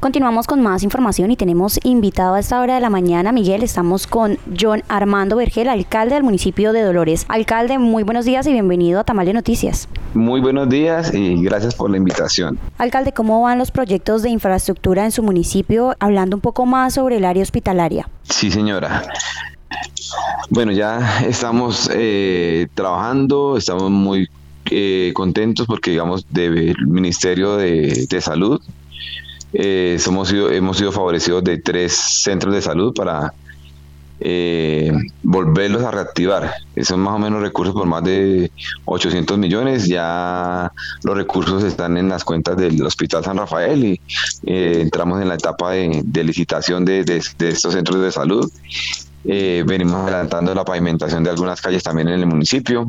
Continuamos con más información y tenemos invitado a esta hora de la mañana, Miguel. Estamos con John Armando Vergel, alcalde del municipio de Dolores. Alcalde, muy buenos días y bienvenido a Tamal de Noticias. Muy buenos días y gracias por la invitación. Alcalde, ¿cómo van los proyectos de infraestructura en su municipio? Hablando un poco más sobre el área hospitalaria. Sí, señora. Bueno, ya estamos trabajando, estamos muy contentos porque, digamos, del Ministerio de Salud hemos sido favorecidos de 3 centros de salud para volverlos a reactivar. Son más o menos recursos por más de 800 millones. Ya los recursos están en las cuentas del Hospital San Rafael y entramos en la etapa de licitación de estos centros de salud. Venimos adelantando la pavimentación de algunas calles también en el municipio.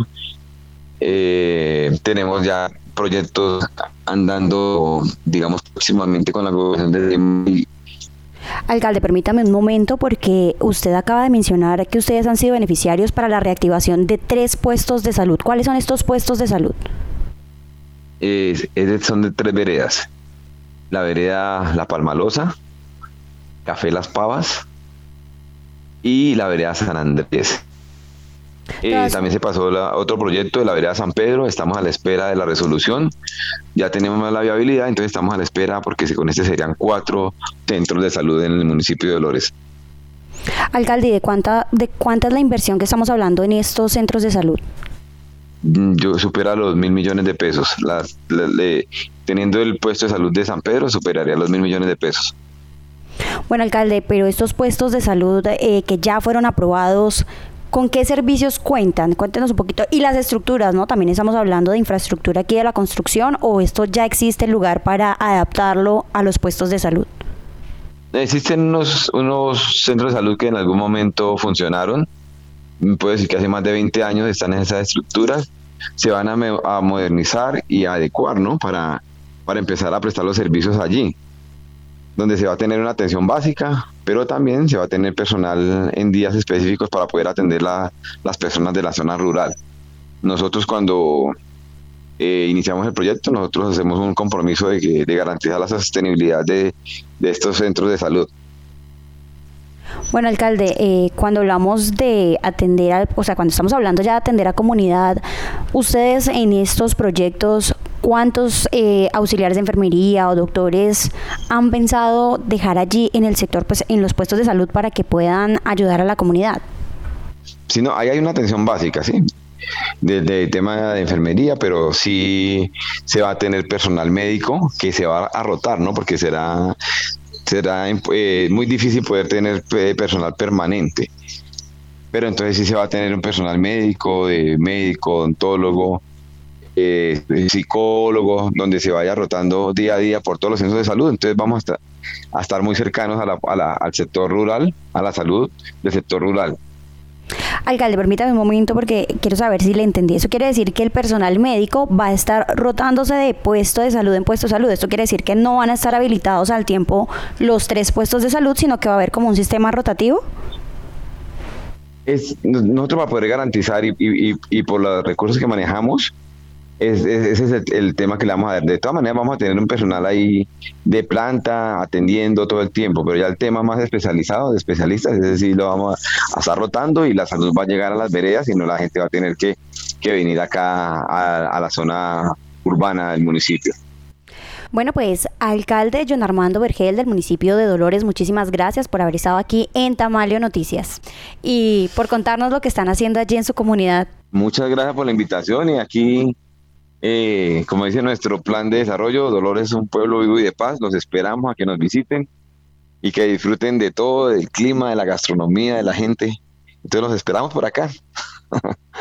Tenemos ya proyectos andando, digamos, próximamente con la gobernación de... Alcalde, permítame un momento porque usted acaba de mencionar que ustedes han sido beneficiarios para la reactivación de 3 puestos de salud. ¿Cuáles son estos puestos de salud? Son de 3 veredas. La vereda La Palmalosa, Café Las Pavas y la vereda San Andrés. También se pasó otro proyecto de la vereda San Pedro. Estamos a la espera de la resolución. Ya tenemos la viabilidad, entonces estamos a la espera porque con este serían 4 centros de salud en el municipio de Dolores. Alcalde, ¿de cuánta es la inversión que estamos hablando en estos centros de salud? Yo supera los 1.000 millones de pesos. Teniendo el puesto de salud de San Pedro, superaría los 1.000 millones de pesos. Bueno, alcalde, pero estos puestos de salud que ya fueron aprobados, ¿con qué servicios cuentan? Cuéntenos un poquito. Y las estructuras, ¿no? También estamos hablando de infraestructura aquí de la construcción, ¿o esto ya existe el lugar para adaptarlo a los puestos de salud? Existen unos centros de salud que en algún momento funcionaron. Puedo decir que hace más de 20 años están en esas estructuras. Se van a modernizar y a adecuar, ¿no? Para empezar a prestar los servicios allí, donde se va a tener una atención básica, pero también se va a tener personal en días específicos para poder atender las personas de la zona rural. Nosotros cuando iniciamos el proyecto, nosotros hacemos un compromiso de garantizar la sostenibilidad de estos centros de salud. Bueno, alcalde, cuando hablamos de atender, cuando estamos hablando ya de atender a comunidad, ustedes en estos proyectos, ¿cuántos auxiliares de enfermería o doctores han pensado dejar allí en el sector, pues en los puestos de salud para que puedan ayudar a la comunidad? Sí, no, ahí hay una atención básica, sí, de tema de enfermería, pero sí se va a tener personal médico que se va a rotar, ¿no? Porque será muy difícil poder tener personal permanente, pero entonces sí se va a tener un personal médico, odontólogo, psicólogo, donde se vaya rotando día a día por todos los centros de salud. Entonces vamos a estar muy cercanos al sector rural, a la salud del sector rural. Alcalde, permítame un momento porque quiero saber si le entendí. Eso quiere decir que el personal médico va a estar rotándose de puesto de salud en puesto de salud. Esto quiere decir que no van a estar habilitados al tiempo los 3 puestos de salud, sino que va a haber como un sistema rotativo. Nosotros para poder garantizar y por los recursos que manejamos, ese es el tema que le vamos a dar. De todas maneras vamos a tener un personal ahí de planta atendiendo todo el tiempo, pero ya el tema más especializado, de especialistas, ese sí lo vamos a estar rotando y la salud va a llegar a las veredas y no la gente va a tener que venir acá a la zona urbana del municipio. Bueno, pues, alcalde John Armando Vergel del municipio de Dolores, muchísimas gracias por haber estado aquí en Tamalio Noticias y por contarnos lo que están haciendo allí en su comunidad. Muchas gracias por la invitación y aquí... como dice nuestro plan de desarrollo, Dolores es un pueblo vivo y de paz. Los esperamos a que nos visiten y que disfruten de todo, del clima, de la gastronomía, de la gente. Entonces los esperamos por acá.